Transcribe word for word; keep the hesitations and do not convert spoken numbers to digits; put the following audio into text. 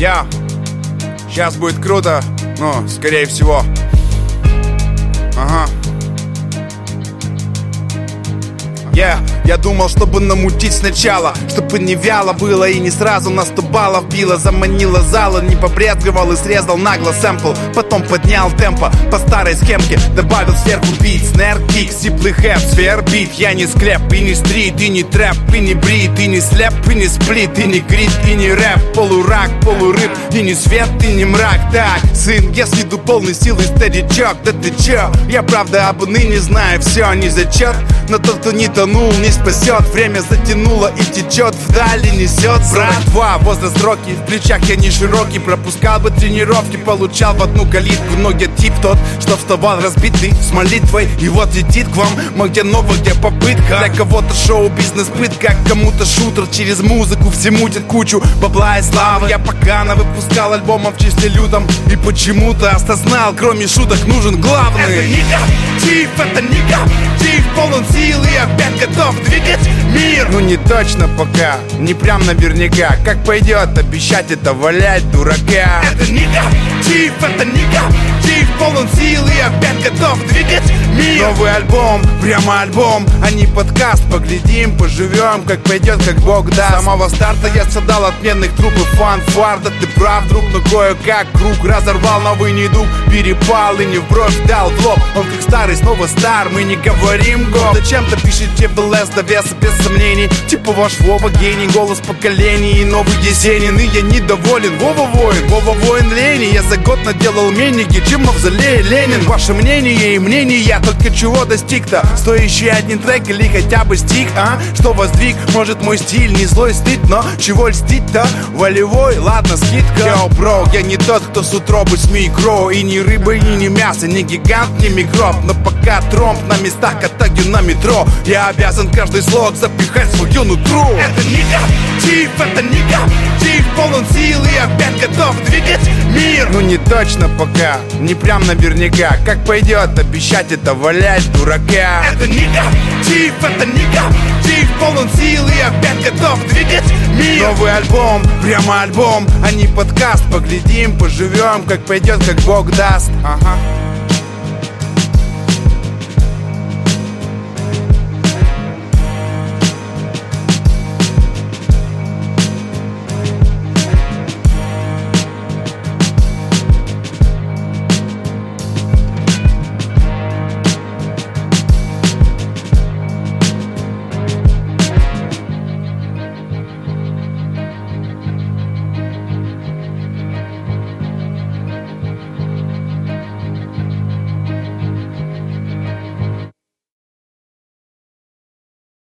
Я, сейчас будет круто, ну, скорее всего. Ага. Yeah. Я думал, чтобы намутить сначала, чтобы не вяло было и не сразу на сто баллов било. Заманила зала, не побрезговал и срезал нагло сэмпл. Потом поднял темпо по старой схемке, добавил сверху бит, снэр, кик, сиплый хэп, свербит. Я не склеп, и не стрит, и не трэп, и не брит, и не слеп, и не сплит, и не грит, и не рэп. Полурак, полурыб, и не свет, и не мрак. Так, сын, я с виду полный силы старичок. Да ты чё? Я правда об ныне знаю все, не зачет. Но тот, кто не тонул, не спасет. Время затянуло и течет, вдали несет. Братва, возраст роки, в плечах я не широкий. Пропускал бы тренировки, получал в одну калитку. Но где тип тот, что вставал разбитый с молитвой, и вот летит к вам. Мы где ново, где попытка. Для кого-то шоу-бизнес пытка, кому-то шутер. Через музыку все мутят кучу бабла и славы. Я пока навыпускал альбомов в числе лютом, и почему-то осознал, кроме шуток нужен главный. Это негатив, это негатив, полон сил и опять готов двигать мир. Ну не точно пока, не прям наверняка. Как пойдет, обещать это валять дурака. Это негатив, это негатив, полон сил и опять готов двигать мир. Новый альбом, прямо альбом, а не подкаст. Поглядим, поживем, как пойдет, как Бог даст. С самого старта я страдал отменных труп и фанфар. Да ты прав, друг, но кое-как круг разорвал новый недуг. Перепал и не в бровь дал в лоб. Он как старый, снова стар, мы не говорим год. Зачем-то пишите в ЛС до веса без сомнений. Типа ваш Вова гений, голос поколений и новый Есенин. И я недоволен, Вова воин, Вова воин лени. Я за год наделал менее, чем мавзолей Ленин. Ваше мнение и мнение, я только чего достиг-то? Стоящий один трек или хотя бы стих, а? Что воздвиг? Может мой стиль не злой стыд, но чего льстить-то? Волевой, ладно, скидка. Йоу, бро, я не тот, кто с утробы с микро. И не рыба, и не мясо, не гигант, не микроб. Но пока тромб на местах, катаю на метро. Я обязан каждый слог запихать в свое нутро. Это негатив, это негатив, полон сил и опять готов двигать мир. Ну не точно пока, не прям наверняка. Как пойдет, обещать это валять дурака. Это негатив, это негатив, полон сил и опять готов двигать мир. Новый альбом, прямо альбом, а не подкаст. Поглядим, поживем, как пойдет, как Бог даст. Ага.